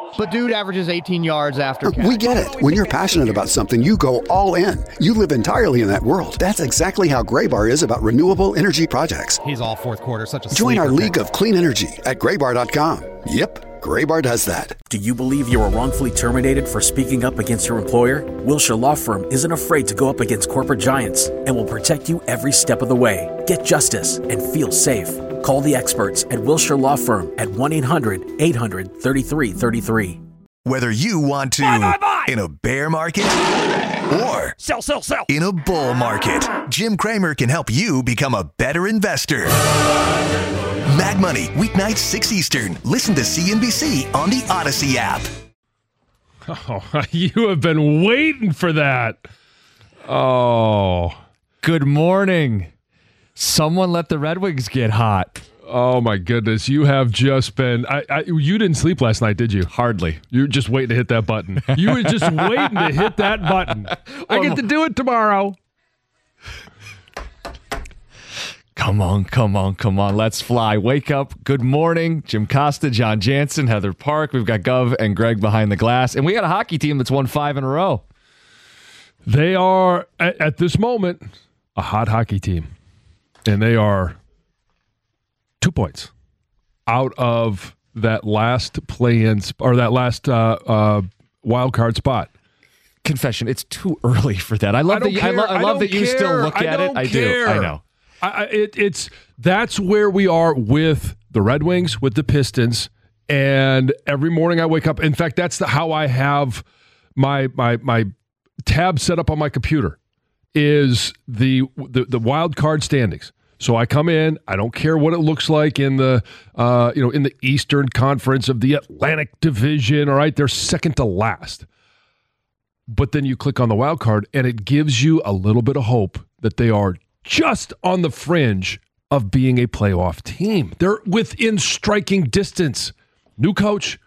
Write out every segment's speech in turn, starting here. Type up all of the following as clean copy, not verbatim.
But dude averages 18 yards after catch. We get it. When you're passionate about something, you go all in. You live entirely in that world. That's exactly how Graybar is about renewable energy projects. He's all fourth quarter, such a Join our sleeper league of clean energy at graybar.com. Yep, Graybar does that. Do you believe you were wrongfully terminated for speaking up against your employer? Wilshire Law Firm isn't afraid to go up against corporate giants and will protect you every step of the way. Get justice and feel safe. Call the experts at Wilshire Law Firm at 1-800-800-3333. Whether you want to in a bear market or sell in a bull market, Jim Cramer can help you become a better investor. Mad Money, weeknights 6 Eastern. Listen to CNBC on the Odyssey app. Oh, you have been waiting for that. Oh. Good morning. Someone let the Red Wings get hot. Oh, my goodness. You have just been... you didn't sleep last night, did you? Hardly. You were just waiting to hit that button. You were just waiting to hit that button. I get to do it tomorrow. Come on. Let's fly. Wake up. Good morning. Jim Costa, John Jansen, Heather Park. We've got Gov and Greg behind the glass. And we got a hockey team that's won 5 in a row. They are, at this moment, a hot hockey team. And they are 2 points out of that last play-in, or that last wild card spot. Confession, it's too early for that. I love that you still look at it. I do. I know. That's where we are with the Red Wings, with the Pistons, and every morning I wake up. In fact, that's how I have my tab set up on my computer is the wild card standings. So I come in, I don't care what it looks like in the in the Eastern Conference of the Atlantic Division. All right, they're second to last. But then you click on the wild card, and it gives you a little bit of hope that they are just on the fringe of being a playoff team. They're within striking distance. New coach,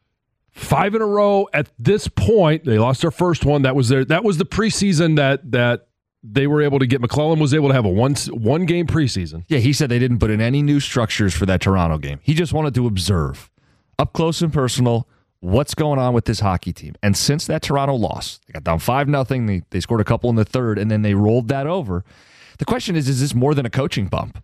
5 in a row at this point. They lost their first one. That was the preseason that they were able to get. McClellan was able to have a one game preseason. Yeah, he said they didn't put in any new structures for that Toronto game. He just wanted to observe up close and personal what's going on with this hockey team. And since that Toronto loss, they got down 5-0. They scored a couple in the third, and then they rolled that over. The question is this more than a coaching bump?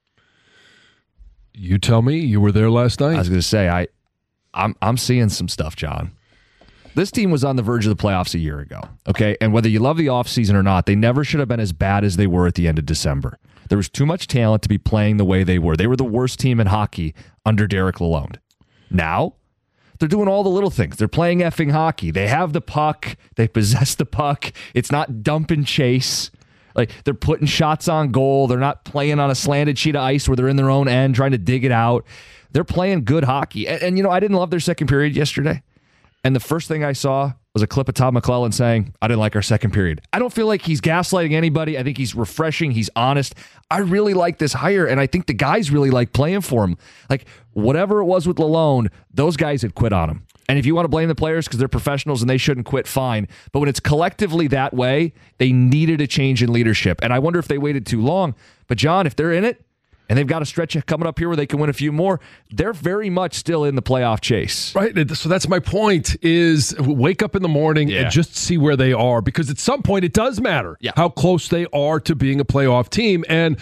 You tell me. You were there last night. I was going to say, I'm seeing some stuff, John. This team was on the verge of the playoffs a year ago, okay? And whether you love the offseason or not, they never should have been as bad as they were at the end of December. There was too much talent to be playing the way they were. They were the worst team in hockey under Derek Lalonde. Now, they're doing all the little things. They're playing effing hockey. They have the puck. They possess the puck. It's not dump and chase. Like, they're putting shots on goal. They're not playing on a slanted sheet of ice where they're in their own end trying to dig it out. They're playing good hockey. And I didn't love their second period yesterday. And the first thing I saw was a clip of Todd McClellan saying, I didn't like our second period. I don't feel like he's gaslighting anybody. I think he's refreshing. He's honest. I really like this hire, and I think the guys really like playing for him. Like, whatever it was with Lalonde, those guys had quit on him. And if you want to blame the players because they're professionals and they shouldn't quit, fine. But when it's collectively that way, they needed a change in leadership. And I wonder if they waited too long. But, John, if they're in it, and they've got a stretch coming up here where they can win a few more, they're very much still in the playoff chase. Right. So that's my point, is wake up in the morning and just see where they are, because at some point it does matter how close they are to being a playoff team. And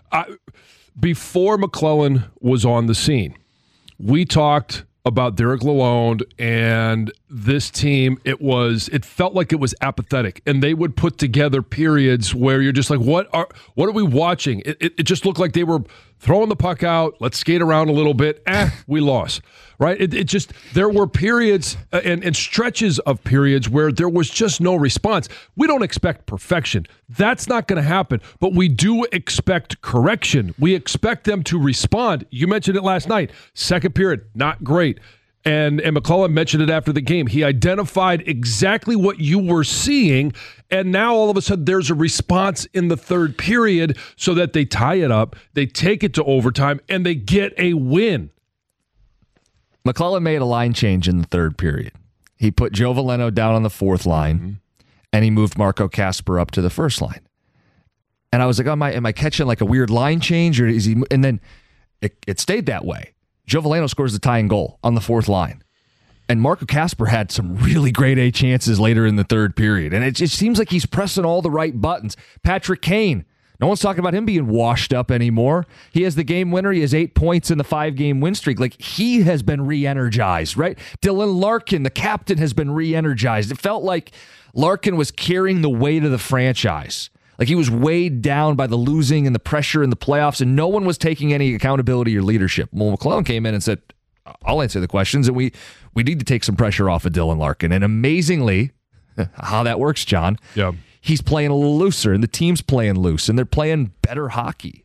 before McClellan was on the scene, we talked about Derek Lalonde and this team. It felt like it was apathetic, and they would put together periods where you're just like, what are we watching? It just looked like they were throwing the puck out. Let's skate around a little bit. We lost. Right? It just, there were periods and stretches of periods where there was just no response. We don't expect perfection. That's not going to happen, but we do expect correction. We expect them to respond. You mentioned it last night. Second period, not great. And McClellan mentioned it after the game. He identified exactly what you were seeing, and now all of a sudden there's a response in the third period so that they tie it up, they take it to overtime, and they get a win. McClellan made a line change in the third period. He put Joe Veleno down on the fourth line, and he moved Marco Kasper up to the first line. And I was like, am I catching like a weird line change, or is he? And then it stayed that way. Joe Veleno scores the tying goal on the fourth line. And Marco Kasper had some really grade A chances later in the third period. And it just seems like he's pressing all the right buttons. Patrick Kane, no one's talking about him being washed up anymore. He has the game winner. He has 8 points in the 5-game win streak. Like, he has been re-energized, right? Dylan Larkin, the captain, has been re-energized. It felt like Larkin was carrying the weight of the franchise. Like, he was weighed down by the losing and the pressure in the playoffs, and no one was taking any accountability or leadership. Well, McClellan came in and said, I'll answer the questions, and we need to take some pressure off of Dylan Larkin. And amazingly, how that works, John, he's playing a little looser, and the team's playing loose, and they're playing better hockky.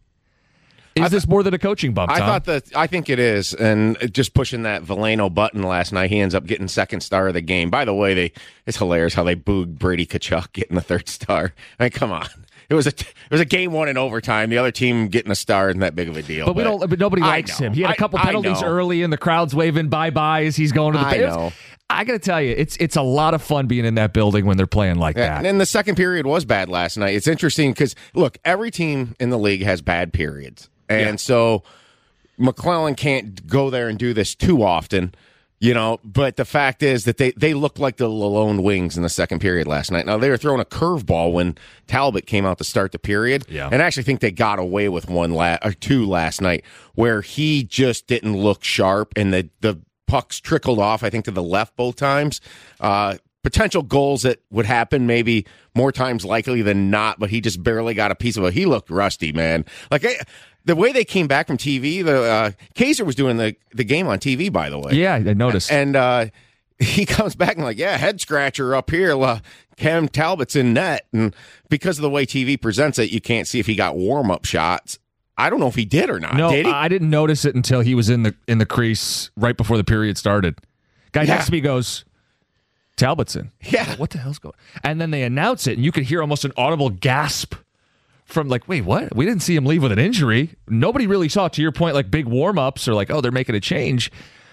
Is this more than a coaching bump, Tom? I think it is, and just pushing that Veleno button last night, he ends up getting second star of the game. By the way, it's hilarious how they booed Brady Tkachuk getting the third star. I mean, come on. It was a game won in overtime. The other team getting a star isn't that big of a deal. But nobody likes him. He had a couple penalties early, and the crowd's waving bye-bye as he's going to the playoffs. I got to tell you, it's a lot of fun being in that building when they're playing like that. And the second period was bad last night. It's interesting because, look, every team in the league has bad periods. And so McClellan can't go there and do this too often, but the fact is that they looked like the lone wings in the second period last night. Now, they were throwing a curveball when Talbot came out to start the period. Yeah. And I actually think they got away with two last night where he just didn't look sharp, and the pucks trickled off, I think, to the left both times. Potential goals that would happen maybe more times likely than not, but he just barely got a piece of it. He looked rusty, man. Like, the way they came back from TV, Kaiser was doing the game on TV, by the way. Yeah, I noticed. And he comes back and head scratcher up here. Cam Talbot's in net. And because of the way TV presents it, you can't see if he got warm-up shots. I don't know if he did or not. No, did he? I didn't notice it until he was in the crease right before the period started. Guy next to me goes, Talbot's in. Yeah. What the hell's going on? And then they announce it, and you could hear almost an audible gasp from wait, what? We didn't see him leave with an injury. Nobody really saw, to your point, big warm-ups or they're making a change.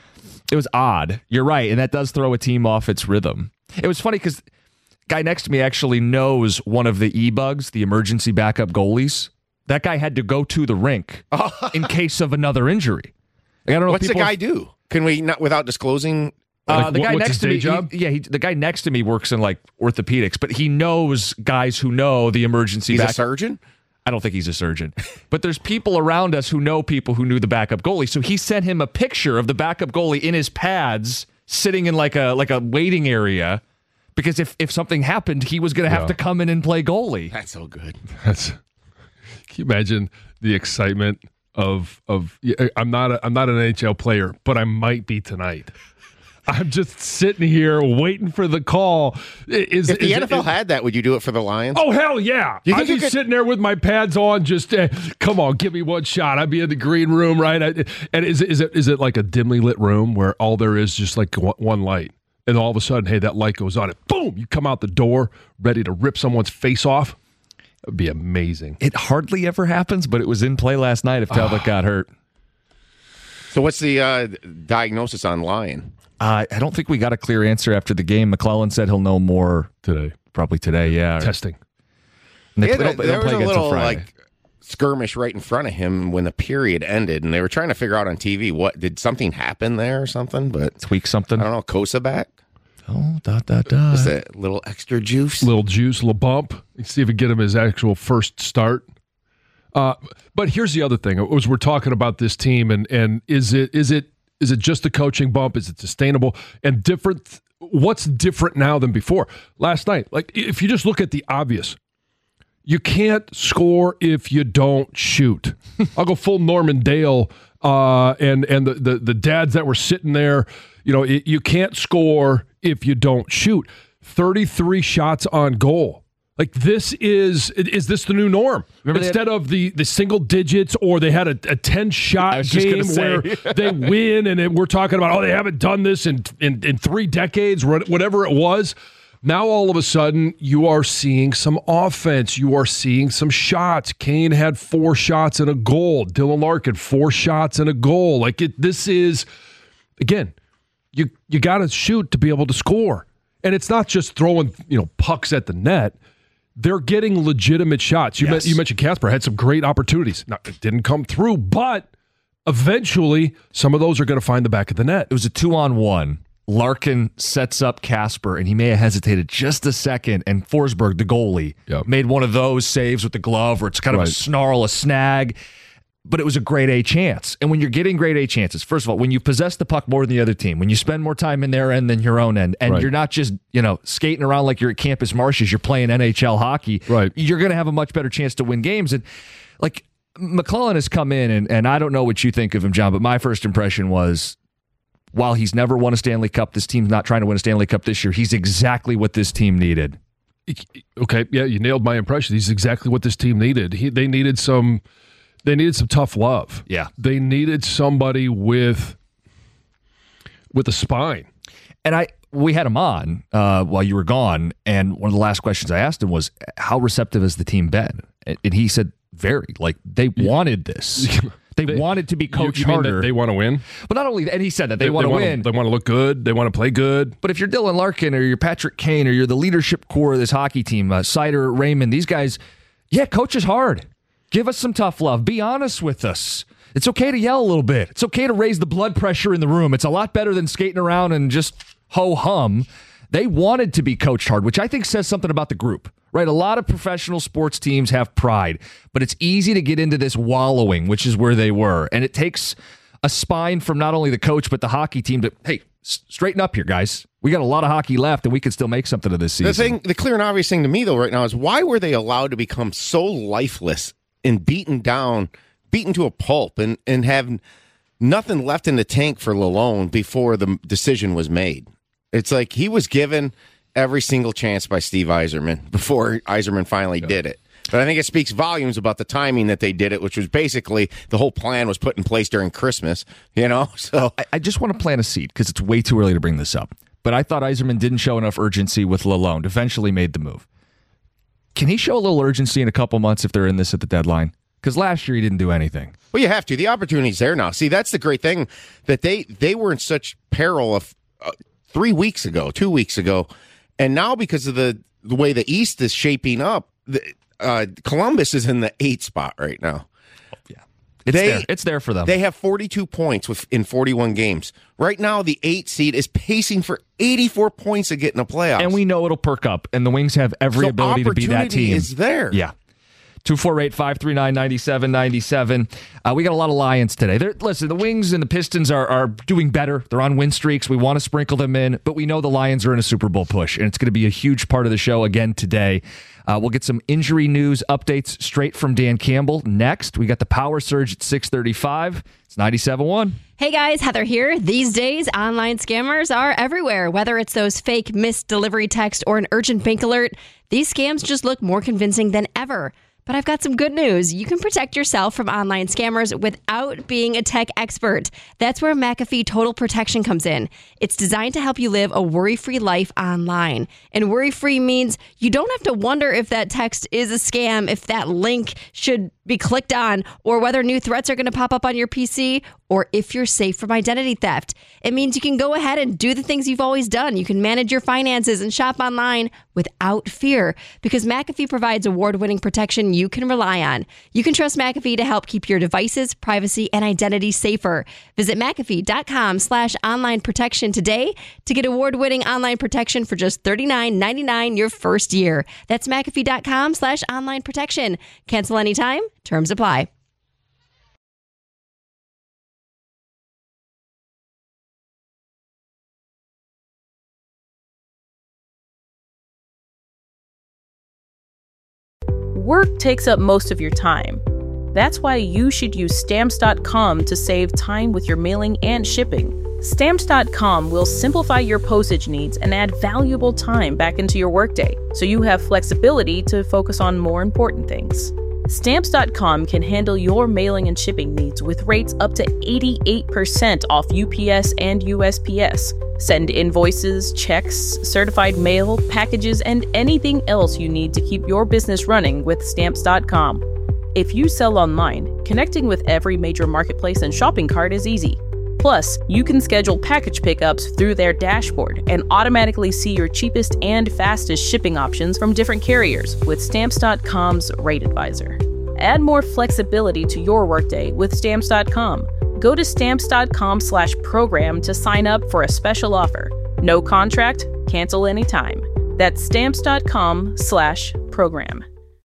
It was odd. You're right, and that does throw a team off its rhythm. It was funny because guy next to me actually knows one of the E-Bugs, the emergency backup goalies. That guy had to go to the rink in case of another injury. I don't know. What's the guy do? Can we not, without disclosing? The guy next to me, the guy next to me works in orthopedics, but he knows guys who know the emergency. He's a surgeon? I don't think he's a surgeon, but there's people around us who know people who knew the backup goalie. So he sent him a picture of the backup goalie in his pads, sitting in like a waiting area, because if something happened, he was going to have to come in and play goalie. That's so good. Can you imagine the excitement of I'm not an NHL player, but I might be tonight. I'm just sitting here waiting for the call. If the NFL had that, would you do it for the Lions? Oh, hell yeah. I'd be sitting there with my pads on, just, come on, give me one shot. I'd be in the green room, right? And is it like a dimly lit room where all there is just like one light? And all of a sudden, hey, that light goes on, and boom, you come out the door ready to rip someone's face off? That would be amazing. It hardly ever happens, but it was in play last night if Talbot got hurt. So what's the diagnosis on Lyon? I don't think we got a clear answer after the game. McClellan said he'll know more today. Probably today, yeah. Testing. There was a little skirmish right in front of him when the period ended, and they were trying to figure out on TV did something happen there or something? But tweak something. I don't know. Kosa back. Oh, Just a little extra juice. Little bump. Let's see if we get him his actual first start. But here's the other thing. As we're talking about this team, and is it just a coaching bump? Is it sustainable and different? What's different now than before? Last night, if you just look at the obvious, you can't score if you don't shoot. I'll go full Norman Dale and the dads that were sitting there. You can't score if you don't shoot. 33 shots on goal. Is this the new norm? Instead of the single digits, or they had a 10-shot game where they win, and we're talking about, they haven't done this in 3 decades, whatever it was. Now all of a sudden you are seeing some offense. You are seeing some shots. Kane had 4 shots and a goal. Dylan Larkin 4 shots and a goal. This is, again, you got to shoot to be able to score, and it's not just throwing pucks at the net. They're getting legitimate shots. You mentioned Kasper had some great opportunities. Now, it didn't come through, but eventually some of those are going to find the back of the net. It was a 2-on-1. Larkin sets up Kasper, and he may have hesitated just a second, and Forsberg, the goalie, made one of those saves with the glove where it's kind of a snarl, a snag, but it was a grade A chance. And when you're getting grade A chances, first of all, when you possess the puck more than the other team, when you spend more time in their end than your own end, and you're not just skating around like you're at Campus Martius, you're playing NHL hockey, you're going to have a much better chance to win games. And like McClellan has come in, and I don't know what you think of him, John, but my first impression was, while he's never won a Stanley Cup, this team's not trying to win a Stanley Cup this year. He's exactly what this team needed. Okay, yeah, you nailed my impression. He's exactly what this team needed. They needed some tough love. Yeah. They needed somebody with a spine. And we had him on while you were gone, and one of the last questions I asked him was, how receptive has the team been? And he said, very. Like, they wanted this. They wanted to be coached harder. They want to win? But not only that, and he said that they want to win. They want to look good. They want to play good. But if you're Dylan Larkin or you're Patrick Kane or you're the leadership core of this hockey team, Sider, Raymond, these guys, coach us hard. Give us some tough love. Be honest with us. It's okay to yell a little bit. It's okay to raise the blood pressure in the room. It's a lot better than skating around and just ho-hum. They wanted to be coached hard, which I think says something about the group. Right, a lot of professional sports teams have pride, but it's easy to get into this wallowing, which is where they were. And it takes a spine from not only the coach, but the hockey team to, hey, straighten up here, guys. We got a lot of hockey left, and we can still make something of this season. The clear and obvious thing to me, though, right now is why were they allowed to become so lifeless and beaten to a pulp, and have nothing left in the tank for Lalonde before the decision was made? It's like he was given every single chance by Steve Yzerman before Yzerman finally did it. But I think it speaks volumes about the timing that they did it, which was basically the whole plan was put in place during Christmas, So I just want to plant a seed because it's way too early to bring this up. But I thought Yzerman didn't show enough urgency with Lalonde, eventually made the move. Can he show a little urgency in a couple months if they're in this at the deadline? Because last year he didn't do anything. Well, you have to. The opportunity's there now. See, that's the great thing, that they were in such peril of 2 weeks ago. And now, because of the way the East is shaping up, Columbus is in the 8th spot right now. Yeah, it's there for them. They have 42 points in 41 games. Right now, the 8th seed is pacing for 84 points to get in the playoffs. And we know it'll perk up, and the Wings have every ability to be that team. Opportunity is there. Yeah. 248-539-9797. We got a lot of Lions today. Listen, the Wings and the Pistons are doing better. They're on win streaks. We want to sprinkle them in, but we know the Lions are in a Super Bowl push, and it's going to be a huge part of the show again today. We'll get some injury news updates straight from Dan Campbell next. We got the Power Surge at 6:35. It's 97.1. Hey guys, Heather here. These days, online scammers are everywhere. Whether it's those fake missed delivery text or an urgent bank alert, these scams just look more convincing than ever. But I've got some good news. You can protect yourself from online scammers without being a tech expert. That's where McAfee Total Protection comes in. It's designed to help you live a worry-free life online. And worry-free means you don't have to wonder if that text is a scam, if that link should be clicked on, or whether new threats are going to pop up on your PC, or if you're safe from identity theft. It means you can go ahead and do the things you've always done. You can manage your finances and shop online without fear, because McAfee provides award-winning protection you can rely on. You can trust McAfee to help keep your devices, privacy, and identity safer. Visit McAfee.com/online protection today to get award-winning online protection for just $39.99 your first year. That's McAfee.com/online protection. Cancel anytime. Terms apply. Work takes up most of your time. That's why you should use Stamps.com to save time with your mailing and shipping. Stamps.com will simplify your postage needs and add valuable time back into your workday, so you have flexibility to focus on more important things. Stamps.com can handle your mailing and shipping needs with rates up to 88% off UPS and USPS. Send invoices, checks, certified mail, packages, and anything else you need to keep your business running with Stamps.com. If you sell online, connecting with every major marketplace and shopping cart is easy. Plus, you can schedule package pickups through their dashboard and automatically see your cheapest and fastest shipping options from different carriers with Stamps.com's Rate Advisor. Add more flexibility to your workday with Stamps.com. Go to Stamps.com/program to sign up for a special offer. No contract, cancel anytime. That's Stamps.com/program.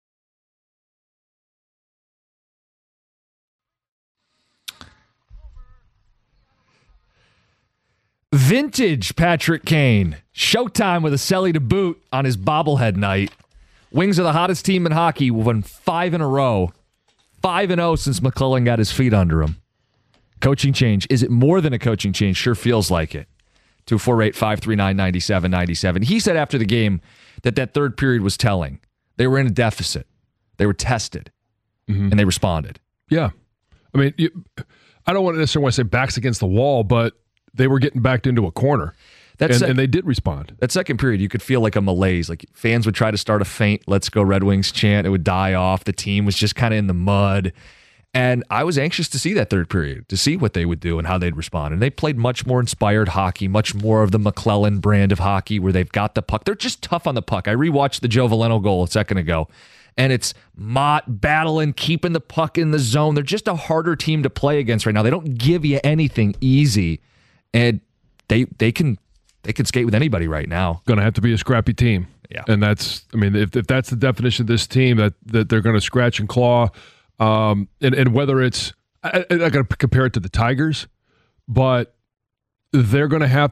Vintage Patrick Kane. Showtime with a celly to boot on his bobblehead night. Wings are the hottest team in hockey. We've won 5 in a row. 5-0 since McClellan got his feet under him. Coaching change. Is it more than a coaching change? Sure feels like it. 248-539-9797. He said after the game that third period was telling. They were in a deficit. They were tested. And they responded. Yeah. I mean, I don't necessarily want to say backs against the wall, but they were getting backed into a corner. And they did respond. That second period, you could feel like a malaise. Like fans would try to start a faint "Let's go Red Wings" chant. It would die off. The team was just kind of in the mud. And I was anxious to see that third period, to see what they would do and how they'd respond. And they played much more inspired hockey, much more of the McClellan brand of hockey where they've got the puck. They're just tough on the puck. I rewatched the Joe Veleno goal a second ago, and it's Mott battling, keeping the puck in the zone. They're just a harder team to play against right now. They don't give you anything easy, and they can skate with anybody right now. Going to have to be a scrappy team. Yeah. And that's, I mean, if that's the definition of this team, that they're going to scratch and claw, and whether it's, I'm not going to compare it to the Tigers, but they're going to have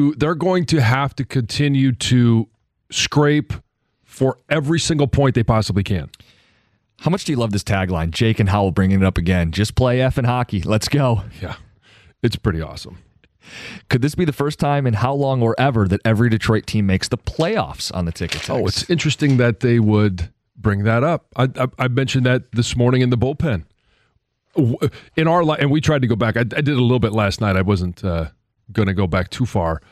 to continue to scrape for every single point they possibly can. How much do you love this tagline? Jake and Howell bringing it up again. Just play effing hockey. Let's go. Yeah. It's pretty awesome. Could this be the first time in how long or ever that every Detroit team makes the playoffs on the ticket text? Oh, it's interesting that they would bring that up. I mentioned that this morning in the bullpen. In our and we tried to go back. I did a little bit last night. I wasn't going to go back too far.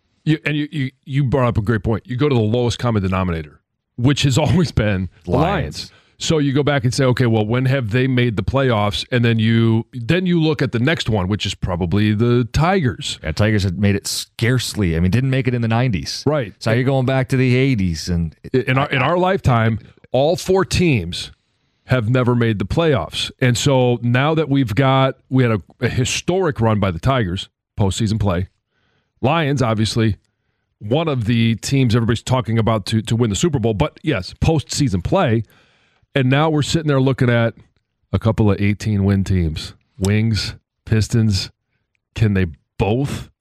You brought up a great point. You go to the lowest common denominator, which has always been the Lions. So you go back and say, okay, well, when have they made the playoffs? And then you look at the next one, which is probably the Tigers. Yeah, Tigers had made it scarcely. I mean, didn't make it in the 90s. Right. So you're going back to the 80s. And in our lifetime, all 4 teams have never made the playoffs. And so now that we had a historic run by the Tigers, postseason play. Lions, obviously, one of the teams everybody's talking about to win the Super Bowl. But yes, postseason play. And now we're sitting there looking at a couple of 18-win teams. Wings, Pistons. Can they both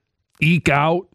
eke out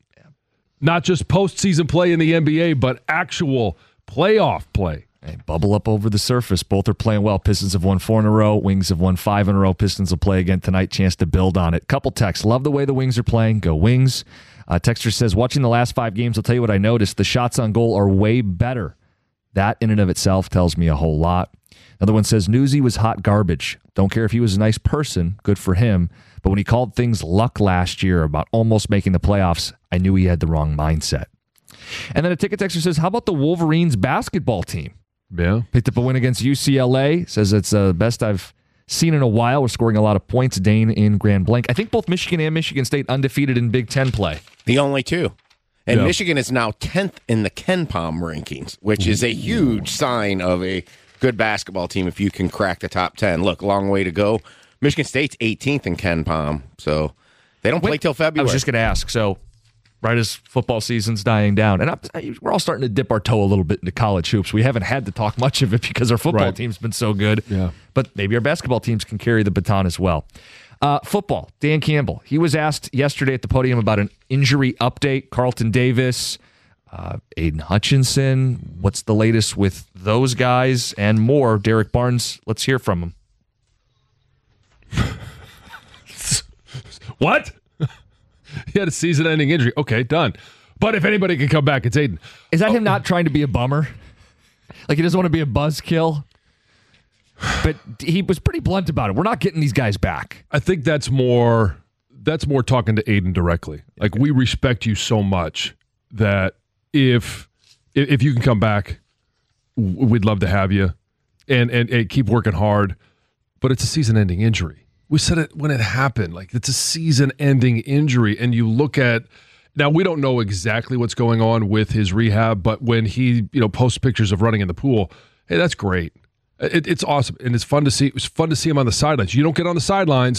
not just postseason play in the NBA, but actual playoff play? Hey, bubble up over the surface. Both are playing well. Pistons have won 4 in a row. Wings have won 5 in a row. Pistons will play again tonight. Chance to build on it. Couple texts. Love the way the Wings are playing. Go Wings. Texter says, watching the last 5 games, I'll tell you what I noticed. The shots on goal are way better. That in and of itself tells me a whole lot. Another one says, Newsy was hot garbage. Don't care if he was a nice person. Good for him. But when he called things luck last year about almost making the playoffs, I knew he had the wrong mindset. And then a ticket texter says, how about the Wolverines basketball team? Yeah. Picked up a win against UCLA. Says it's the best I've seen in a while. We're scoring a lot of points. Dane in Grand Blanc. I think both Michigan and Michigan State undefeated in Big Ten play. The only 2. And Michigan is now 10th in the KenPom rankings, which is a huge sign of a good basketball team if you can crack the top 10. Look, long way to go. Michigan State's 18th in KenPom, so they don't play till February. I was just going to ask, so right as football season's dying down, and we're all starting to dip our toe a little bit into college hoops. We haven't had to talk much of it because our football team's been so good. Yeah. But maybe our basketball teams can carry the baton as well. Football, Dan Campbell. He was asked yesterday at the podium about an injury update. Carlton Davis, Aiden Hutchinson. What's the latest with those guys and more? Derek Barnes, let's hear from him. What? He had a season-ending injury. Okay, done. But if anybody can come back, it's Aiden. Is that him not trying to be a bummer? Like he doesn't want to be a buzzkill? But he was pretty blunt about it. We're not getting these guys back. I think that's more talking to Aiden directly. Like, we respect you so much that if you can come back, we'd love to have you and keep working hard. But it's a season-ending injury. We said it when it happened. Like, it's a season-ending injury. And you look at now, we don't know exactly what's going on with his rehab, but when he posts pictures of running in the pool, hey, that's great. It's awesome, and it's fun to see. It was fun to see him on the sidelines. You don't get on the sidelines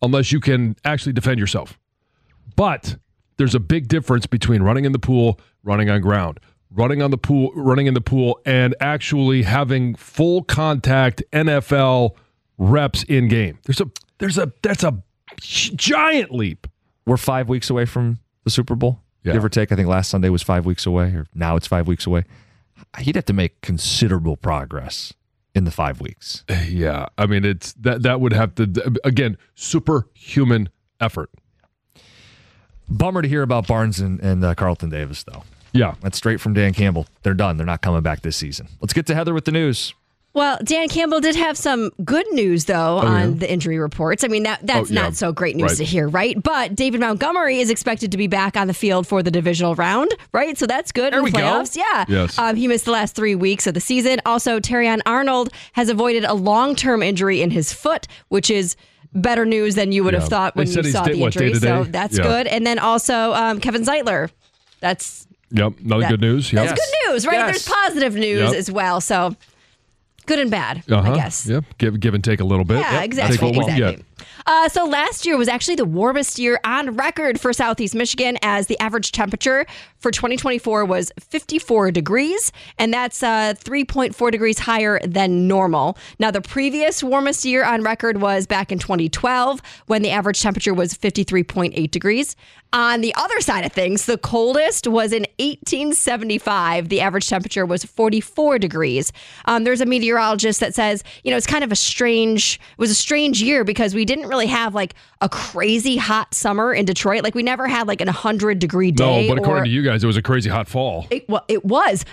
unless you can actually defend yourself. But there's a big difference between running in the pool, running on ground, running in the pool, and actually having full contact NFL reps in game. That's a giant leap. We're 5 weeks away from the Super Bowl, give or take. I think last Sunday was 5 weeks away, or now it's 5 weeks away. He'd have to make considerable progress in the 5 weeks. Yeah, I mean, it's that would have to, again, superhuman effort. Bummer to hear about Barnes and Carlton Davis, though. Yeah. That's straight from Dan Campbell. They're done. They're not coming back this season. Let's get to Heather with the news. Well, Dan Campbell did have some good news, though, on the injury reports. I mean, that's not so great news to hear, right? But David Montgomery is expected to be back on the field for the divisional round, right? So that's good in the playoffs. Go. Yeah. Yes. He missed the last 3 weeks of the season. Also, Terrion Arnold has avoided a long-term injury in his foot, which is better news than you would have thought when you saw the injury. So that's good. And then also Kevin Zeitler. That's... Yep, good news. Yep. That's good news, right? Yes. There's positive news as well. So... good and bad, I guess. Yep. Give and take a little bit. Yeah, exactly. So last year was actually the warmest year on record for Southeast Michigan, as the average temperature for 2024 was 54 degrees, and that's 3.4 degrees higher than normal. Now, the previous warmest year on record was back in 2012, when the average temperature was 53.8 degrees. On the other side of things, the coldest was in 1875. The average temperature was 44 degrees. There's a meteorologist that says, it's kind of a strange year because we didn't really have like a crazy hot summer in Detroit. Like we never had like an 100-degree day. No, but according to you guys, it was a crazy hot fall. It was.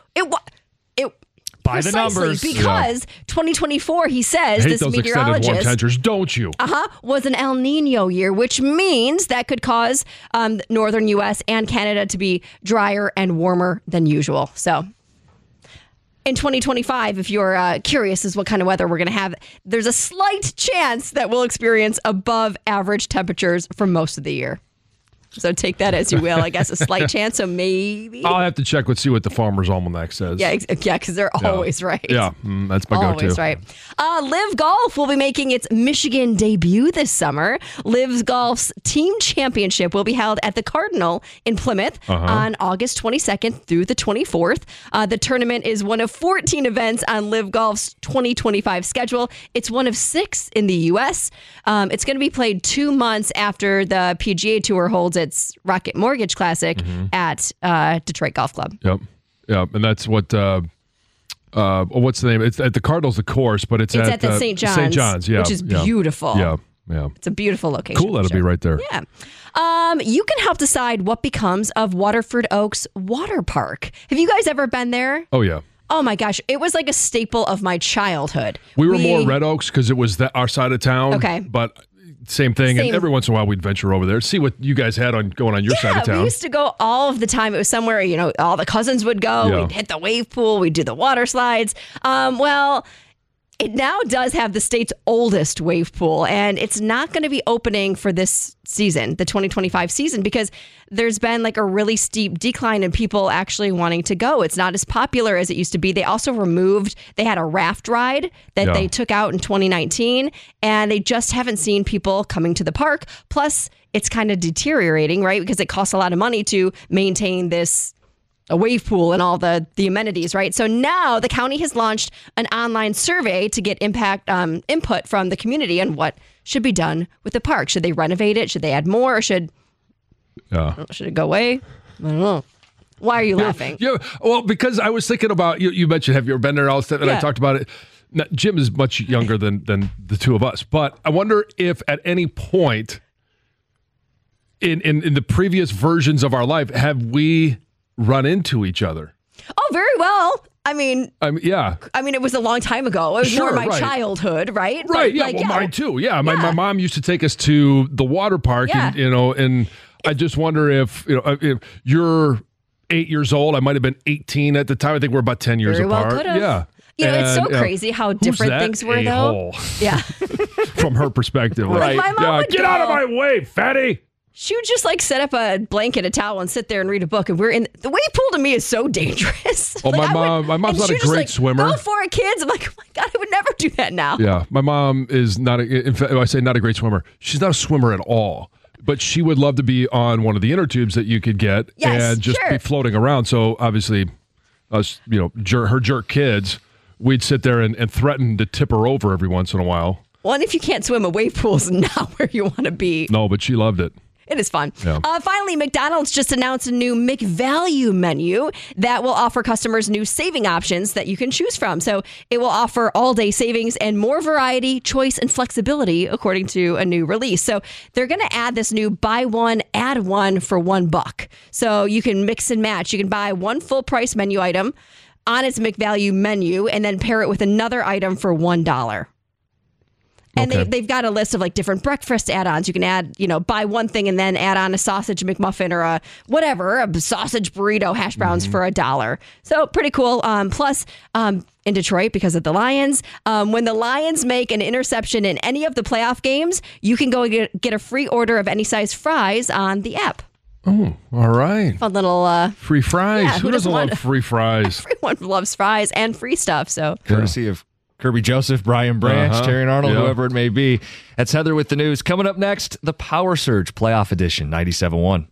By the numbers. Because 2024, he says, I hate this those meteorologist, extended warm temperatures, don't you? was an El Nino year, which means that could cause northern U.S. and Canada to be drier and warmer than usual. So in 2025, if you're curious as what kind of weather we're going to have, there's a slight chance that we'll experience above average temperatures for most of the year. So take that as you will. I guess a slight chance, so maybe. I'll have to check see what the Farmer's Almanac says. Yeah, because they're always right. Yeah, that's my go-to. Always right. Live Golf will be making its Michigan debut this summer. Live Golf's team championship will be held at the Cardinal in Plymouth on August 22nd through the 24th. The tournament is one of 14 events on Live Golf's 2025 schedule. It's one of 6 in the U.S. It's going to be played 2 months after the PGA Tour holds its Rocket Mortgage Classic at Detroit Golf Club. Yep, and that's what. What's the name? It's at the Cardinals, the course, but it's at the St. John's. St. John's, which is beautiful. Yeah. It's a beautiful location. Cool, that'll be right there. Yeah. You can help decide what becomes of Waterford Oaks Water Park. Have you guys ever been there? Oh yeah. Oh my gosh, it was like a staple of my childhood. We were more Red Oaks because it was our side of town. Okay, but. Same thing, and every once in a while we'd venture over there, see what you guys had going on your side of town. We used to go all of the time. It was somewhere, all the cousins would go. Yeah. We'd hit the wave pool. We'd do the water slides. It now does have the state's oldest wave pool, and it's not going to be opening for this season, the 2025 season, because there's been like a really steep decline in people actually wanting to go. It's not as popular as it used to be. They also they had a raft ride that they took out in 2019, and they just haven't seen people coming to the park. Plus, it's kind of deteriorating, right? Because it costs a lot of money to maintain a wave pool and all the amenities, right? So now the county has launched an online survey to get input from the community on what should be done with the park. Should they renovate it? Should they add more? Or should it go away? I don't know. Why are you laughing? Yeah, well, because I was thinking about, you mentioned, have you ever been there? All stuff, and I talked about it. Now, Jim is much younger than the two of us, but I wonder if at any point in the previous versions of our life, have we run into each other? Oh, very well. I mean, it was a long time ago. It was more my childhood, right? Right. Mine too. Yeah. My mom used to take us to the water park, and I just wonder if you're 8 years old. I might have been 18 at the time. I think we're about 10 years apart. Yeah. It's so crazy how different things were, though. Yeah. From her perspective. Right. My mom would get out of my way, fatty. She would just like set up a blanket, a towel, and sit there and read a book. And the wave pool to me is so dangerous. Oh, like, my mom's not a great swimmer. Go for it, kids. I'm like, oh my God, I would never do that now. Yeah, my mom is not. In fact, I say not a great swimmer. She's not a swimmer at all. But she would love to be on one of the inner tubes that you could get and just be floating around. So obviously, us, her jerk kids, we'd sit there and threaten to tip her over every once in a while. Well, and if you can't swim, a wave pool is not where you want to be. No, but she loved it. It is fun. Yeah. Finally, McDonald's just announced a new McValue menu that will offer customers new saving options that you can choose from. So it will offer all-day savings and more variety, choice, and flexibility, according to a new release. So they're going to add this new buy one, add one for $1. So you can mix and match. You can buy one full-price menu item on its McValue menu and then pair it with another item for $1. And they've got a list of like different breakfast add-ons. You can add, buy one thing and then add on a sausage McMuffin or a sausage burrito, hash browns for $1. So pretty cool. Plus, in Detroit, because of the Lions, when the Lions make an interception in any of the playoff games, you can go get a free order of any size fries on the app. Oh, all right. Fun little free fries. Yeah, who doesn't love free fries? Everyone loves fries and free stuff. So courtesy of Kirby Joseph, Brian Branch, Terry Arnold, whoever it may be. That's Heather with the news. Coming up next, the Power Surge Playoff Edition, 97.1.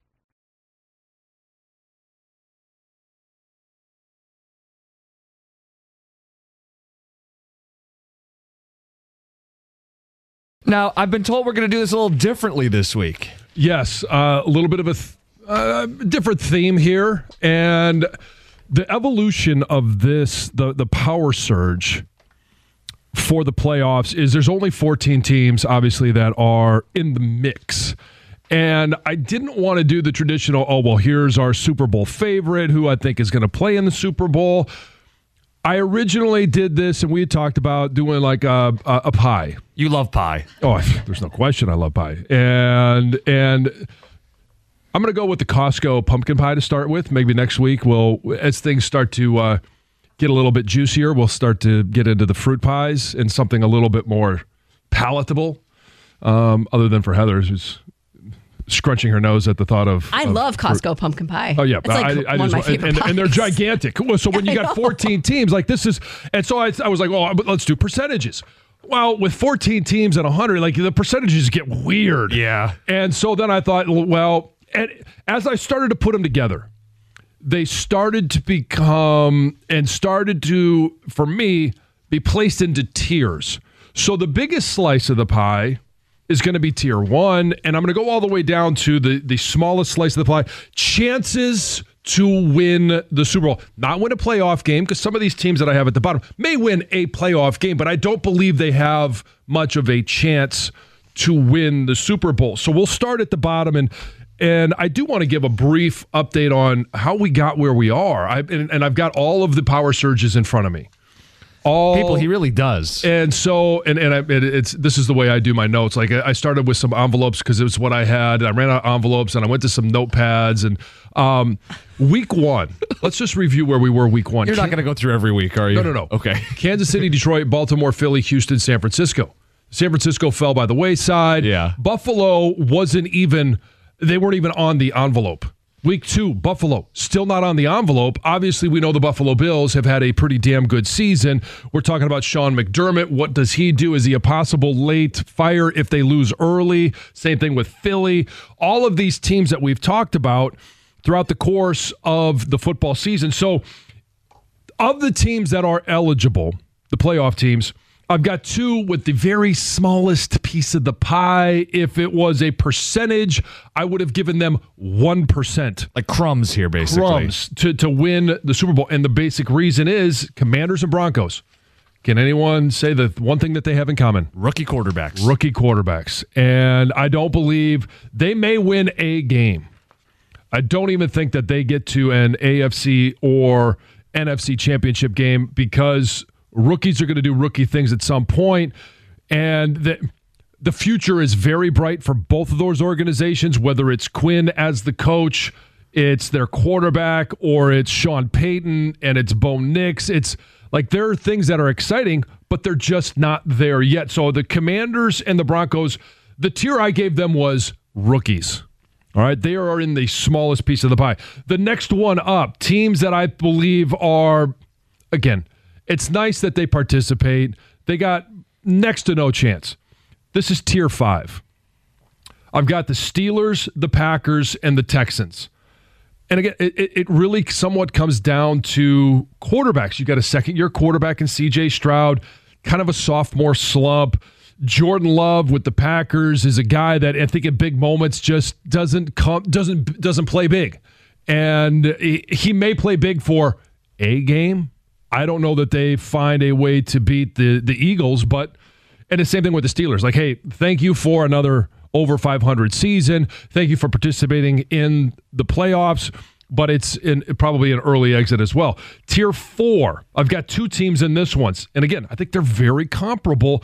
Now, I've been told we're going to do this a little differently this week. Yes, a little bit of a different theme here. And the evolution of this, the Power Surge for the playoffs is there's only 14 teams, obviously, that are in the mix. And I didn't want to do the traditional, here's our Super Bowl favorite, who I think is going to play in the Super Bowl. I originally did this, and we had talked about doing like a pie. You love pie. Oh, there's no question I love pie. And I'm going to go with the Costco pumpkin pie to start with. Maybe next week, as things start to get a little bit juicier, we'll start to get into the fruit pies and something a little bit more palatable, other than for Heather, who's scrunching her nose at the thought of... I love Costco pumpkin pie. Oh, yeah. It's like one of my favorite pies. And they're gigantic. So when you got 14 teams, like this is... And so I was like, let's do percentages. Well, with 14 teams and 100, like the percentages get weird. Yeah. And so then I thought, and as I started to put them together, they started to become and started to, for me, be placed into tiers. So the biggest slice of the pie is going to be tier 1, and I'm going to go all the way down to the smallest slice of the pie. Chances to win the Super Bowl. Not win a playoff game, because some of these teams that I have at the bottom may win a playoff game, but I don't believe they have much of a chance to win the Super Bowl. So we'll start at the bottom, and I do want to give a brief update on how we got where we are. I've got all of the Power Surges in front of me. People, he really does. And so, this is the way I do my notes. Like I started with some envelopes because it was what I had. I ran out of envelopes and I went to some notepads. And week 1, let's just review where we were week 1. You're not going to go through every week, are you? No. Okay. Kansas City, Detroit, Baltimore, Philly, Houston, San Francisco. San Francisco fell by the wayside. Yeah. Buffalo they weren't even on the envelope. Week 2, Buffalo, still not on the envelope. Obviously, we know the Buffalo Bills have had a pretty damn good season. We're talking about Sean McDermott. What does he do? Is he a possible late fire if they lose early? Same thing with Philly. All of these teams that we've talked about throughout the course of the football season. So, of the teams that are eligible, the playoff teams, I've got 2 with the very smallest piece of the pie. If it was a percentage, I would have given them 1%. Like crumbs here, basically. Crumbs to win the Super Bowl. And the basic reason is Commanders and Broncos. Can anyone say the one thing that they have in common? Rookie quarterbacks. Rookie quarterbacks. And I don't believe they may win a game. I don't even think that they get to an AFC or NFC championship game because rookies are going to do rookie things at some point, and the future is very bright for both of those organizations, whether it's Quinn as the coach, it's their quarterback, or it's Sean Payton and it's Bo Nix. It's like there are things that are exciting, but they're just not there yet. So the Commanders and the Broncos, the tier I gave them was rookies. All right, they are in the smallest piece of the pie. The next one up, teams that I believe are, again, it's nice that they participate. They got next to no chance. This is Tier 5. I've got the Steelers, the Packers, and the Texans. And again, it really somewhat comes down to quarterbacks. You got a second-year quarterback in C.J. Stroud, kind of a sophomore slump. Jordan Love with the Packers is a guy that I think in big moments just doesn't play big. And he may play big for a game. I don't know that they find a way to beat the Eagles, and the same thing with the Steelers. Like, hey, thank you for another over 500 season. Thank you for participating in the playoffs, but it's probably an early exit as well. Tier 4, I've got two teams in this one. And again, I think they're very comparable.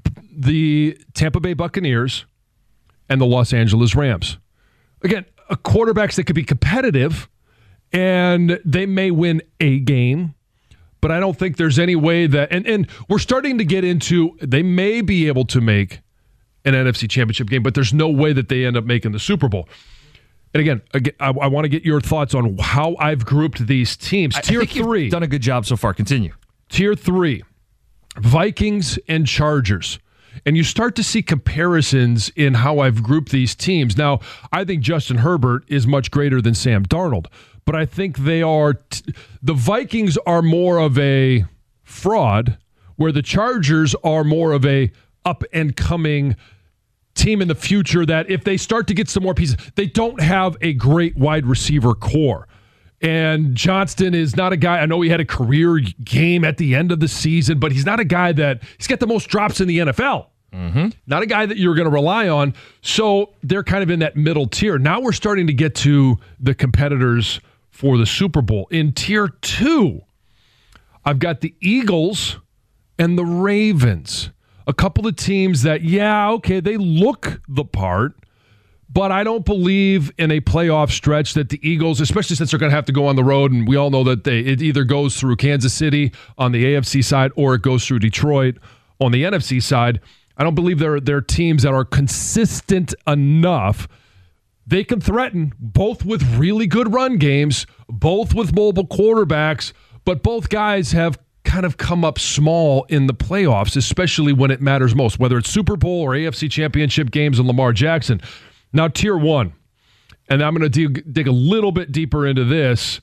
The Tampa Bay Buccaneers and the Los Angeles Rams. Again, quarterbacks that could be competitive, and they may win a game, but I don't think there's any way that, and we're starting to get into, they may be able to make an NFC Championship game, but there's no way that they end up making the Super Bowl. And again, I want to get your thoughts on how I've grouped these teams. Tier 3. You've done a good job so far. Continue. Tier 3, Vikings and Chargers. And you start to see comparisons in how I've grouped these teams. Now, I think Justin Herbert is much greater than Sam Darnold, but I think they are the Vikings are more of a fraud, where the Chargers are more of a up-and-coming team in the future that if they start to get some more pieces, they don't have a great wide receiver core. And Johnston is not a guy, I know he had a career game at the end of the season, but he's not a guy that, he's got the most drops in the NFL. Mm-hmm. Not a guy that you're going to rely on. So they're kind of in that middle tier. Now we're starting to get to the competitors for the Super Bowl. In Tier 2, I've got the Eagles and the Ravens. A couple of teams that, they look the part, but I don't believe in a playoff stretch that the Eagles, especially since they're going to have to go on the road, and we all know that it either goes through Kansas City on the AFC side or it goes through Detroit on the NFC side. I don't believe they're teams that are consistent enough. They can threaten, both with really good run games, both with mobile quarterbacks, but both guys have kind of come up small in the playoffs, especially when it matters most, whether it's Super Bowl or AFC Championship games and Lamar Jackson. Now, Tier 1, and I'm going to dig a little bit deeper into this,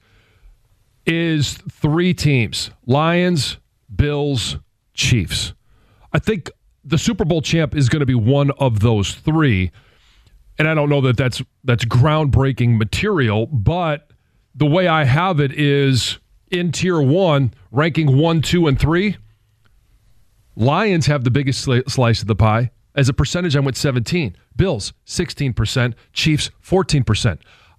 is 3 teams: Lions, Bills, Chiefs. I think the Super Bowl champ is going to be one of those 3, and I don't know that that's groundbreaking material, but the way I have it is in Tier 1, ranking 1, 2, and 3, Lions have the biggest slice of the pie. As a percentage, I went 17. Bills, 16%. Chiefs, 14%.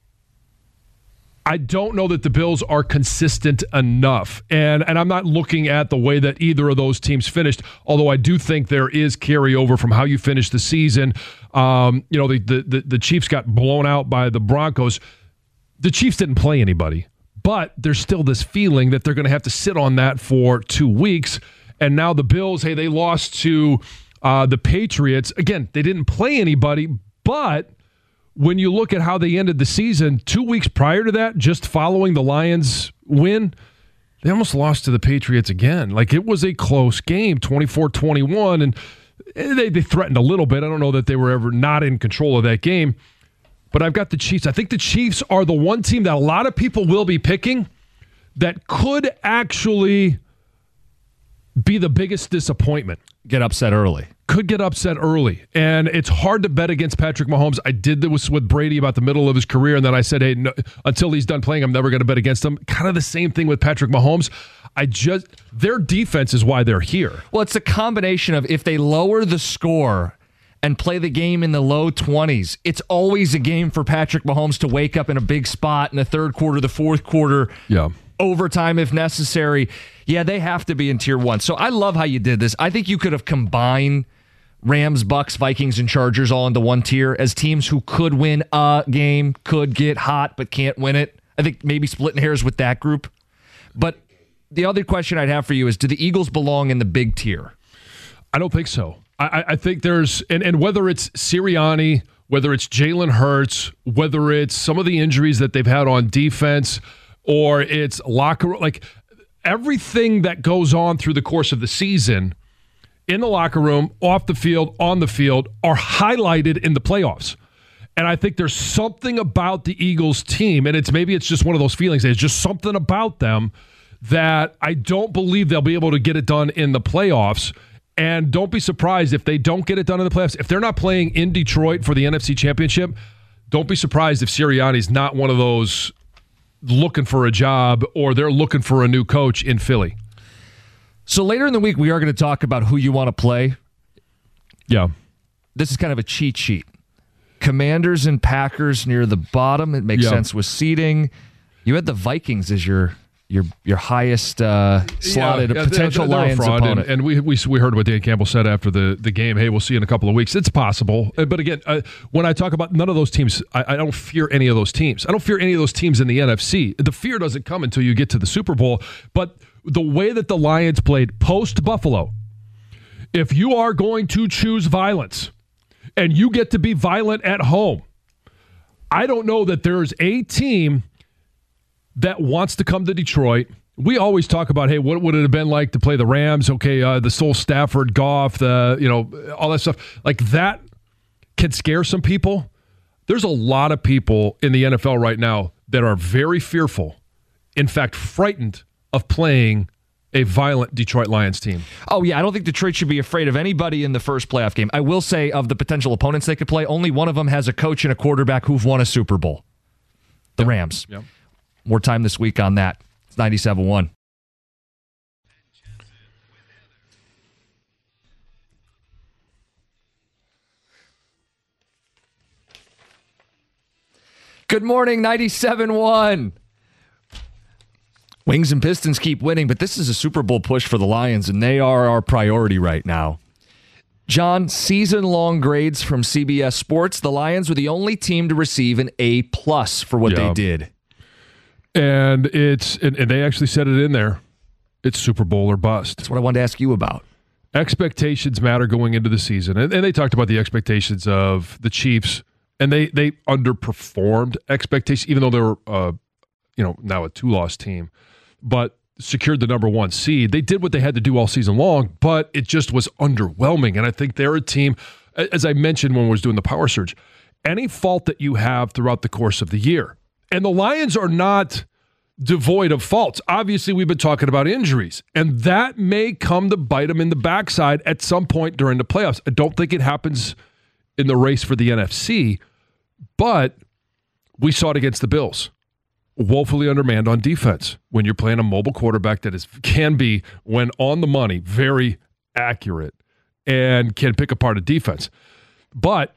I don't know that the Bills are consistent enough. And I'm not looking at the way that either of those teams finished, although I do think there is carryover from how you finished the season. The Chiefs got blown out by the Broncos. The Chiefs didn't play anybody, but there's still this feeling that they're going to have to sit on that for 2 weeks. And now the Bills, they lost to the Patriots. Again, they didn't play anybody, but when you look at how they ended the season, 2 weeks prior to that, just following the Lions win, they almost lost to the Patriots again. Like, it was a close game, 24-21, and they threatened a little bit. I don't know that they were ever not in control of that game, but I've got the Chiefs. I think the Chiefs are the one team that a lot of people will be picking that could actually be the biggest disappointment. Get upset early. Could get upset early. And it's hard to bet against Patrick Mahomes. I did this with Brady about the middle of his career, and then I said, hey, no, until he's done playing, I'm never going to bet against him. Kind of the same thing with Patrick Mahomes. Their defense is why they're here. Well, it's a combination of if they lower the score and play the game in the low 20s, it's always a game for Patrick Mahomes to wake up in a big spot in the third quarter, the fourth quarter. Yeah. Overtime if necessary. Yeah, they have to be in Tier 1. So I love how you did this. I think you could have combined Rams, Bucks, Vikings, and Chargers all into one tier as teams who could win a game, could get hot, but can't win it. I think maybe splitting hairs with that group. But the other question I'd have for you is, do the Eagles belong in the big tier? I don't think so. I think there's, and whether it's Sirianni, whether it's Jalen Hurts, whether it's some of the injuries that they've had on defense, or it's locker room, like everything that goes on through the course of the season in the locker room, off the field, on the field, are highlighted in the playoffs. And I think there's something about the Eagles team, and maybe it's just one of those feelings. There's just something about them that I don't believe they'll be able to get it done in the playoffs. And don't be surprised if they don't get it done in the playoffs. If they're not playing in Detroit for the NFC Championship, don't be surprised if Sirianni's not one of those looking for a job or they're looking for a new coach in Philly. So later in the week, we are going to talk about who you want to play. Yeah. This is kind of a cheat sheet. Commanders and Packers near the bottom. It makes sense with seeding. You had the Vikings as your highest slotted potential Lions opponent. And we heard what Dan Campbell said after the game. Hey, we'll see you in a couple of weeks. It's possible. But again, when I talk about none of those teams, I don't fear any of those teams. I don't fear any of those teams in the NFC. The fear doesn't come until you get to the Super Bowl. But the way that the Lions played post-Buffalo, if you are going to choose violence and you get to be violent at home, I don't know that there's a team that wants to come to Detroit. We always talk about, hey, what would it have been like to play the Rams? Okay, the Soul Stafford, Goff, all that stuff. Like that can scare some people. There's a lot of people in the NFL right now that are very fearful, in fact, frightened of playing a violent Detroit Lions team. Oh, yeah, I don't think Detroit should be afraid of anybody in the first playoff game. I will say of the potential opponents they could play, only one of them has a coach and a quarterback who've won a Super Bowl. The Rams. Yep. More time this week on that. It's 97.1. Good morning, 97.1. Wings and Pistons keep winning, but this is a Super Bowl push for the Lions, and they are our priority right now. John, season-long grades from CBS Sports. The Lions were the only team to receive an A+ for what they did. And and they actually said it in there. It's Super Bowl or bust. That's what I wanted to ask you about. Expectations matter going into the season. And they talked about the expectations of the Chiefs, and they underperformed expectations, even though they were now a 2-loss team, but secured the number 1 seed. They did what they had to do all season long, but it just was underwhelming. And I think they're a team, as I mentioned when we was doing the Power Surge, any fault that you have throughout the course of the year. And the Lions are not devoid of faults. Obviously, we've been talking about injuries, and that may come to bite them in the backside at some point during the playoffs. I don't think it happens in the race for the NFC, but we saw it against the Bills. Woefully undermanned on defense when you're playing a mobile quarterback that can be, when on the money, very accurate and can pick apart a defense. But,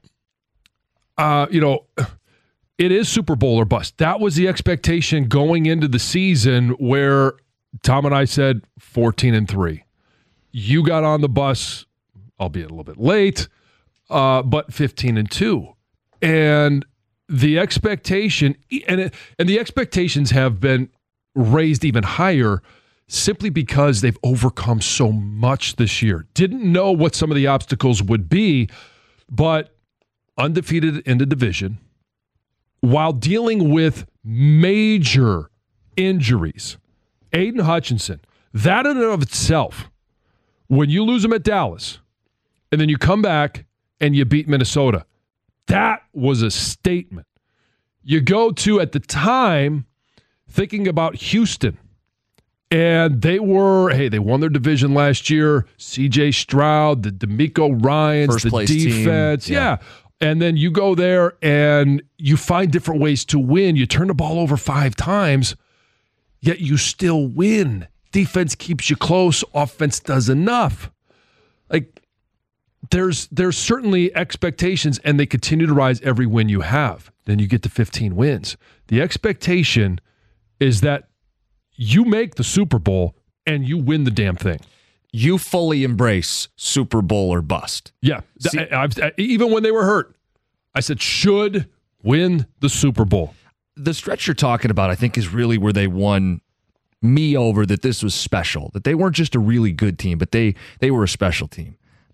it is Super Bowl or bust. That was the expectation going into the season, where Tom and I said 14-3. You got on the bus, albeit a little bit late, but 15-2. And the expectation, and the expectations have been raised even higher simply because they've overcome so much this year. Didn't know what some of the obstacles would be, but undefeated in the division, while dealing with major injuries. Aiden Hutchinson, that in and of itself, when you lose him at Dallas, and then you come back and you beat Minnesota, that was a statement. You go to, at the time, thinking about Houston, and they won their division last year. C.J. Stroud, the D'Amico Ryans, the defense. Yeah. And then you go there and you find different ways to win. You turn the ball over 5 times, yet you still win. Defense keeps you close. Offense does enough. Like, there's certainly expectations, and they continue to rise every win you have. Then you get to 15 wins. The expectation is that you make the Super Bowl and you win the damn thing. You fully embrace Super Bowl or bust. Yeah. Even when they were hurt, I said, should win the Super Bowl. The stretch you're talking about, I think, is really where they won me over, that this was special, that they weren't just a really good team, but they were a special team.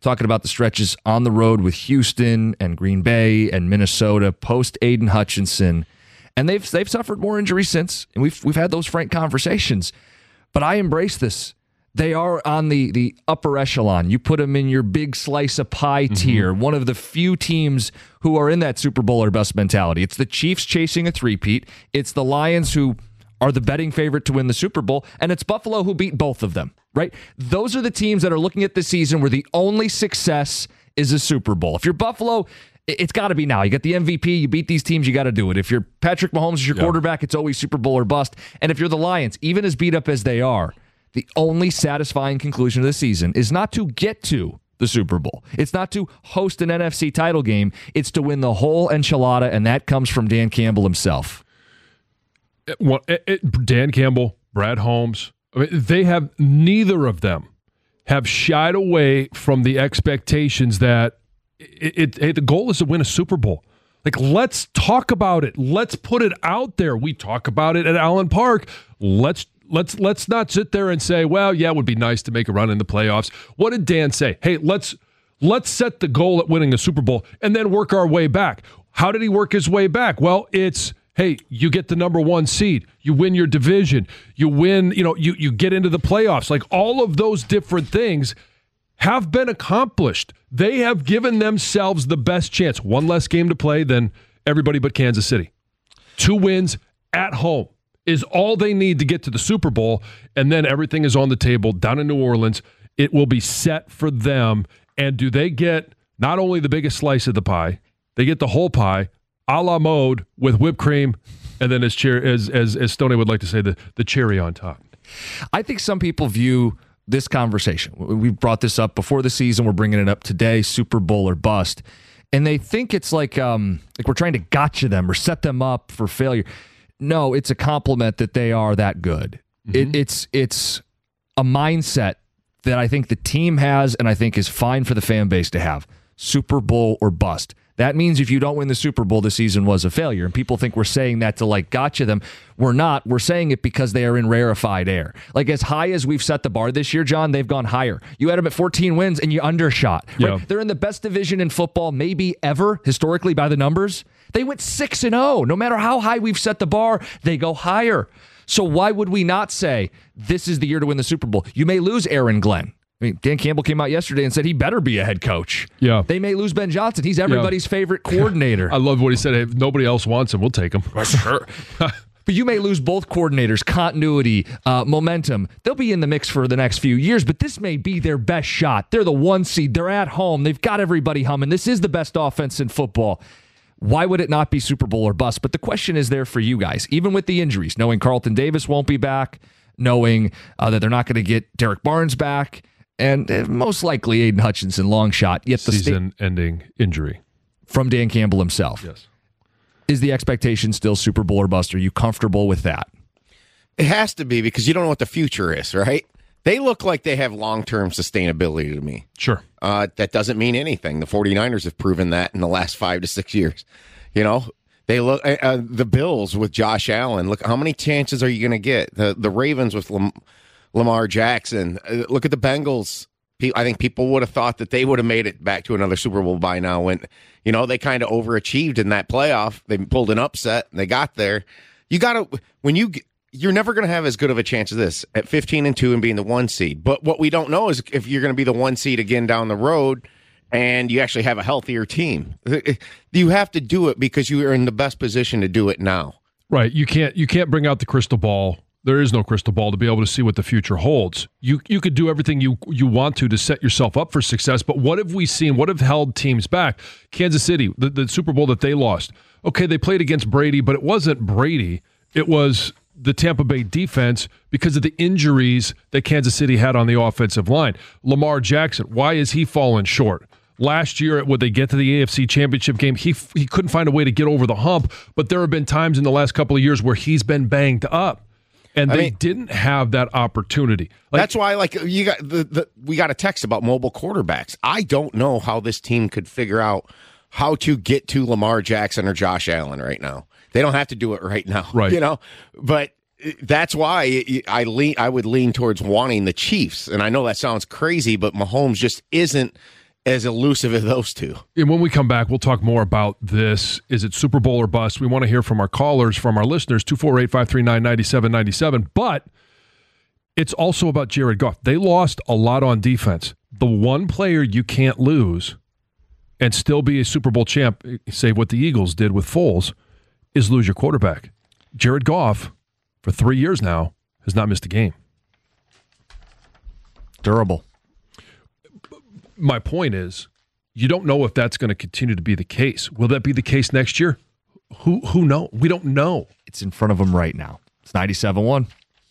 talking about the stretches on the road with Houston and Green Bay and Minnesota post Aiden Hutchinson. And they've suffered more injuries since, and we've had those frank conversations. But I embrace this. They are on the upper echelon. You put them in your big slice of pie tier, one of the few teams who are in that Super Bowl or bust mentality. It's the Chiefs chasing a three-peat. It's the Lions who are the betting favorite to win the Super Bowl, and it's Buffalo who beat both of them, right? Those are the teams that are looking at the season where the only success is a Super Bowl. If you're Buffalo, it's got to be now. You got the MVP, you beat these teams, you got to do it. If you're Patrick Mahomes as your quarterback, it's always Super Bowl or bust. And if you're the Lions, even as beat up as they are, the only satisfying conclusion of the season is not to get to the Super Bowl. It's not to host an NFC title game. It's to win the whole enchilada, and that comes from Dan Campbell himself. Dan Campbell, Brad Holmes, neither of them have shied away from the expectations that the goal is to win a Super Bowl. Like, let's talk about it. Let's put it out there. We talk about it at Allen Park. Let's not sit there and say, well, yeah, it would be nice to make a run in the playoffs. What did Dan say? Hey, let's set the goal at winning a Super Bowl and then work our way back. How did he work his way back? Well, it's, hey, you get the number one seed. You win your division. You win, you get into the playoffs. Like, all of those different things have been accomplished. They have given themselves the best chance. One less game to play than everybody but Kansas City. 2 wins at home is all they need to get to the Super Bowl, and then everything is on the table down in New Orleans. It will be set for them. And do they get not only the biggest slice of the pie, they get the whole pie, a la mode, with whipped cream, and then as Stoney would like to say, the cherry on top. I think some people view this conversation, we brought this up before the season, we're bringing it up today, Super Bowl or bust, and they think it's like we're trying to gotcha them or set them up for failure. No, it's a compliment that they are that good. It's a mindset that I think the team has, and I think is fine for the fan base to have. Super Bowl or bust. That means if you don't win the Super Bowl, the season was a failure. And people think we're saying that to gotcha them. We're not. We're saying it because they are in rarefied air. Like, as high as we've set the bar this year, John, they've gone higher. You had them at 14 wins and you undershot. Right? They're in the best division in football maybe ever, historically, by the numbers. They went 6-0. No matter how high we've set the bar, they go higher. So why would we not say this is the year to win the Super Bowl? You may lose Aaron Glenn. I mean, Dan Campbell came out yesterday and said he better be a head coach. Yeah. They may lose Ben Johnson. He's everybody's favorite coordinator. I love what he said. Hey, if nobody else wants him, we'll take him. Sure. But you may lose both coordinators, continuity, momentum. They'll be in the mix for the next few years, but this may be their best shot. They're the 1 seed. They're at home. They've got everybody humming. This is the best offense in football. Why would it not be Super Bowl or bust? But the question is there for you guys, even with the injuries, knowing Carlton Davis won't be back, knowing that they're not going to get Derek Barnes back, and most likely Aiden Hutchinson, long shot. Yet the season-ending injury from Dan Campbell himself. Yes. Is the expectation still Super Bowl or bust? Are you comfortable with that? It has to be, because you don't know what the future is, right? They look like they have long-term sustainability to me. Sure. That doesn't mean anything. The 49ers have proven that in the last 5 to 6 years. They look the Bills with Josh Allen. Look, how many chances are you going to get? The Ravens with Lamar Jackson. Look at the Bengals. I think people would have thought that they would have made it back to another Super Bowl by now. When they kind of overachieved in that playoff. They pulled an upset and they got there. You're never going to have as good of a chance as this at 15-2 and being the 1 seed. But what we don't know is if you're going to be the 1 seed again down the road and you actually have a healthier team. You have to do it because you are in the best position to do it now. Right. You can't bring out the crystal ball. There is no crystal ball to be able to see what the future holds. You could do everything you want to set yourself up for success, but what have we seen? What have held teams back? Kansas City, the Super Bowl that they lost. Okay, they played against Brady, but it wasn't Brady. It was the Tampa Bay defense because of the injuries that Kansas City had on the offensive line. Lamar Jackson, why is he falling short? Last year, when they get to the AFC Championship game, he couldn't find a way to get over the hump, but there have been times in the last couple of years where he's been banged up. And they didn't have that opportunity. That's why, we got a text about mobile quarterbacks. I don't know how this team could figure out how to get to Lamar Jackson or Josh Allen right now. They don't have to do it right now, right? But that's why I would lean towards wanting the Chiefs. And I know that sounds crazy, but Mahomes just isn't as elusive as those two. And when we come back, we'll talk more about this. Is it Super Bowl or bust? We want to hear from our callers, from our listeners, 248-539-9797. But it's also about Jared Goff. They lost a lot on defense. The one player you can't lose and still be a Super Bowl champ, say what the Eagles did with Foles, is lose your quarterback. Jared Goff, for 3 years now, has not missed a game. Durable. My point is, you don't know if that's going to continue to be the case. Will that be the case next year? Who knows? We don't know. It's in front of them right now. It's 97-1.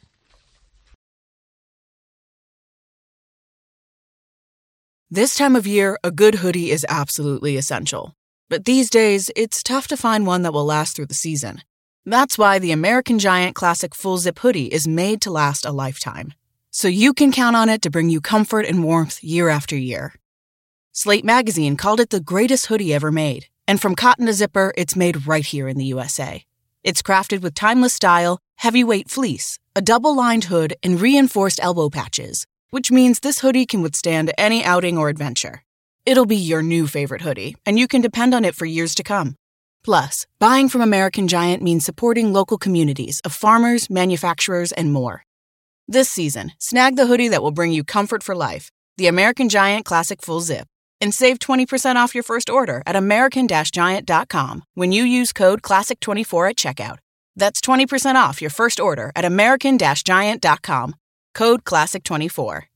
This time of year, a good hoodie is absolutely essential. But these days, it's tough to find one that will last through the season. That's why the American Giant Classic Full Zip Hoodie is made to last a lifetime. So you can count on it to bring you comfort and warmth year after year. Slate Magazine called it the greatest hoodie ever made. And from cotton to zipper, it's made right here in the USA. It's crafted with timeless style, heavyweight fleece, a double-lined hood, and reinforced elbow patches, which means this hoodie can withstand any outing or adventure. It'll be your new favorite hoodie, and you can depend on it for years to come. Plus, buying from American Giant means supporting local communities of farmers, manufacturers, and more. This season, snag the hoodie that will bring you comfort for life, the American Giant Classic Full Zip, and save 20% off your first order at american-giant.com when you use code CLASSIC24 at checkout. That's 20% off your first order at american-giant.com. Code CLASSIC24.